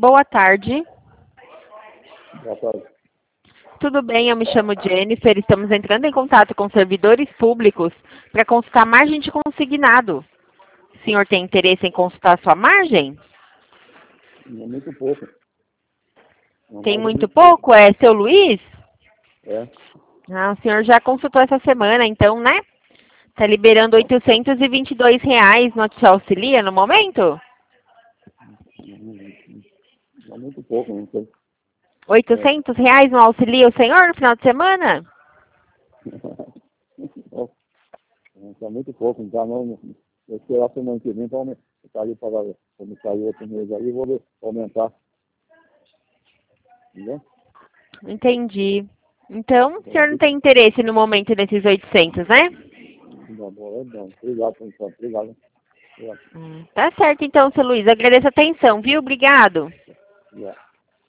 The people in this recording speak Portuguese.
Boa tarde. Boa tarde. Tudo bem, eu me chamo Jennifer. Estamos entrando em contato com servidores públicos para consultar a margem de consignado. O senhor tem interesse em consultar a sua margem? É muito pouco. Tem muito pouco? É seu Luiz? É. Ah, o senhor já consultou essa semana, então, né? Está liberando R$ 822 no te auxilia no momento? É muito pouco, não sei. R$ 800 no auxilia o senhor no final de semana? É muito pouco, então não. Eu esperar a semana que vem para aumentar. Como saiu outro mês aí, eu vou ver, aumentar. Entendeu? Entendi. Então, o senhor não tem interesse no momento nesses 800, né? Não. Obrigado, então. Obrigado. Tá certo, então, seu Luiz. Agradeço a atenção, viu? Obrigado. Yeah.